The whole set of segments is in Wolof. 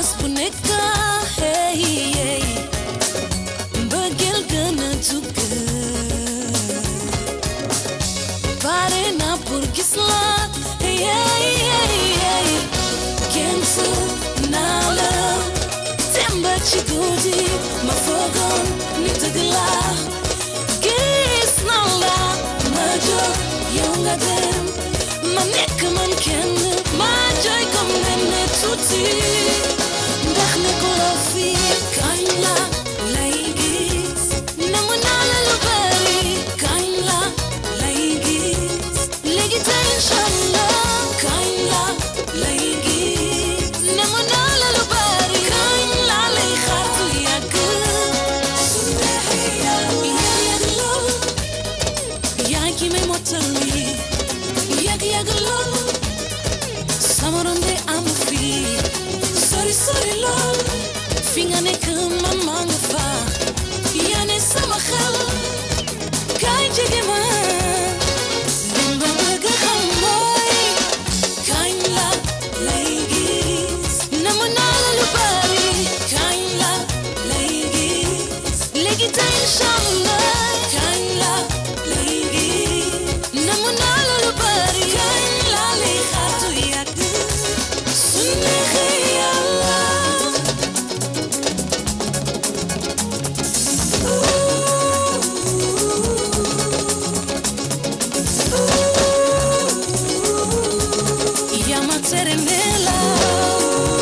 bés bu nekk hey hey mbëggeel gën a dugg pare na pour gis la hey hey hey géntu naa la temba ci guddi ma foogoon ni dëgg la gis naa la ma jóg yow nga dem ma nekk man kenn ma jooy comme nene tuuti ndax ne ko la fi kañ la lay gis namu naa la lu bari kañ la lay gis léegi tey inshallah kañ la lay gis namu naa la lu bari kañ la lay xaar lu yàgg su neexee yàlla yàgg lool yaa ngi may mottali yàgg lool sama ronde am fii sori lool fi nga nekk man maa nga fa yaa ne sama xel kaay jege ma li ma bëgg xam mooy kañ la lay gis namu naa la lu bari kañ la lay gis léegi tey inshallah kañ la lay gis namu naa la lu bari kañ la lay xaar tu yàgg su neexee yàlla yaa ma tere nelaw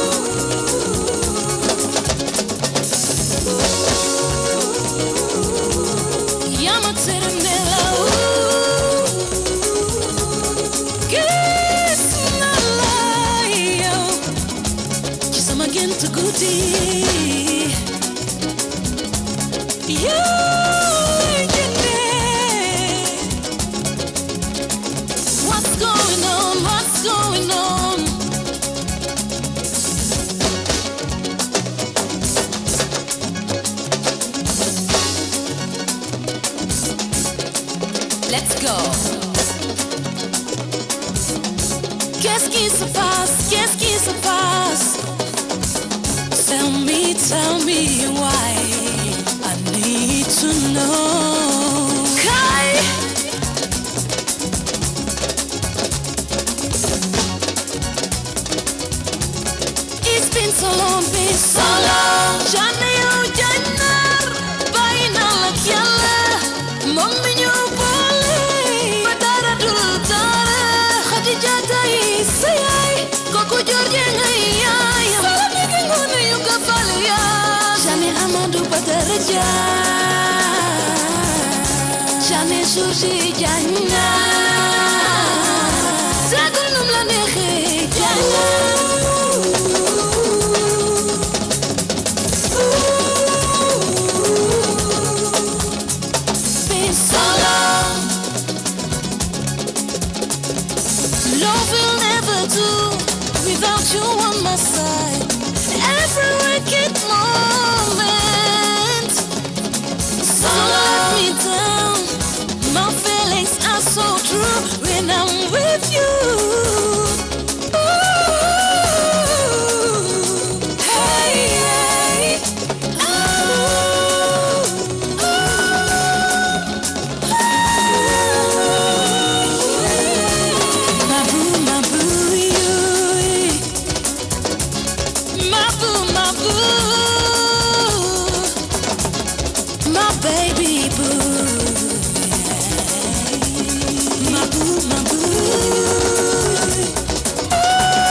yaa ma tere nelaw gis naa la yow ci sama gént guddi what's going on let's go qu'est-ce qui se passe tell me why I need to know Kai it's been so long Jana yow jannar bàyyi naa la ak Yàlla moom mi ñu boole ba dara dul dara Khadija tay sa yaay kooku George ngay yaayam sala mi ki ngoone yu ko fal yaa Jane Amadou Badara Dia Jane George Diagna sagul num la neexee Diagna love will never do without you on my side every wicked moment so let me down my feelings are so true when I'm with you my baby boo